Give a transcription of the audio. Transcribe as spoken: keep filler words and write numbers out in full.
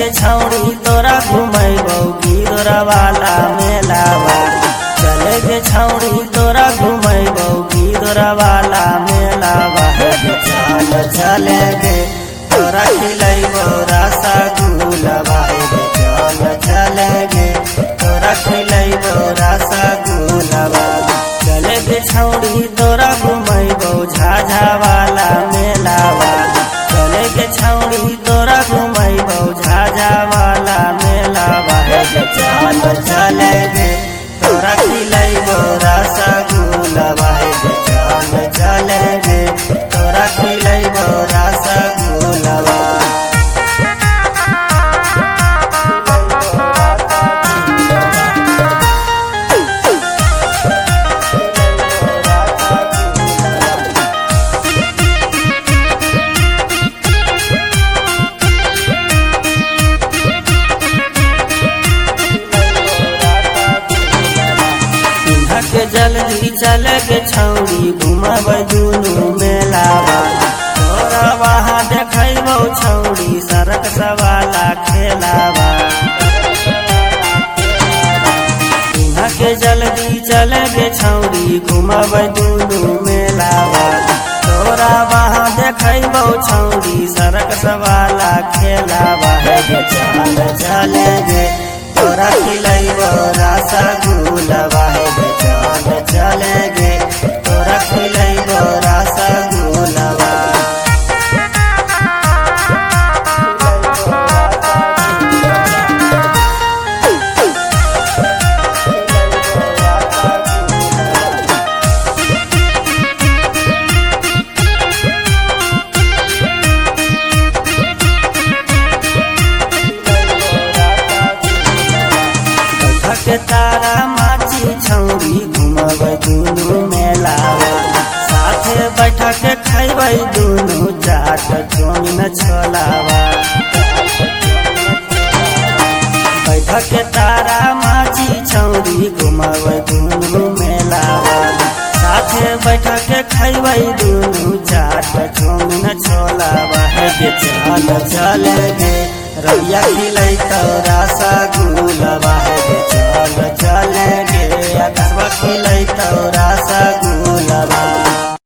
गे छौड़ी तोरा घुमैबौ गिदोरा वाला मेलावा। चले गे छौड़ी तोरा घुमैबौ गिदोरा वाला मेलावा। चल चले गे तोरा खिलैबौ रसगुल्लावा। चल चले गे तोरा खिलैबौ रसगुल्लावा। चले गे छौड़ी तोरा घुमैबौ झाझा वाला मेलावा। चले गे छौड़ी तोरा घुमैबौ झाझा वाला मेलावा। चल चले गे तोरा खिलैबौ रसगुल्लावा। चल चले गे तोरा खिलैबौ रसगुल्लावा। के जल्दी चले गे छौड़ी घुमबै दुनू मेलावा। तोरा वहाँ देखैबौ छौड़ी सड़क सवाला खेलावा। इहाँ के जल्दी चले गे छौड़ी घुमबै दुनू मेलावा। तोरा वहाँ देखैबौ छौड़ी सड़क सवाला खेलावा। चल चले गे तोरा खिलैबौ रसगुल्लावा। चल चले गे तोरा खिलैबौ रसगुल्लावा। के तारा माची छौड़ी घुमबै दुनू मेलावा। साथे बैठ के खैबै दुनू चाट चौमिन छोलावा। बैठ के तारा माची छौड़ी घुमबै दुनू मेलावा। साथे बैठ के खैबै दुनू चाट चौमिन छोलावा। चल चले गे रैया खिलैतौ रसगुल्लावा।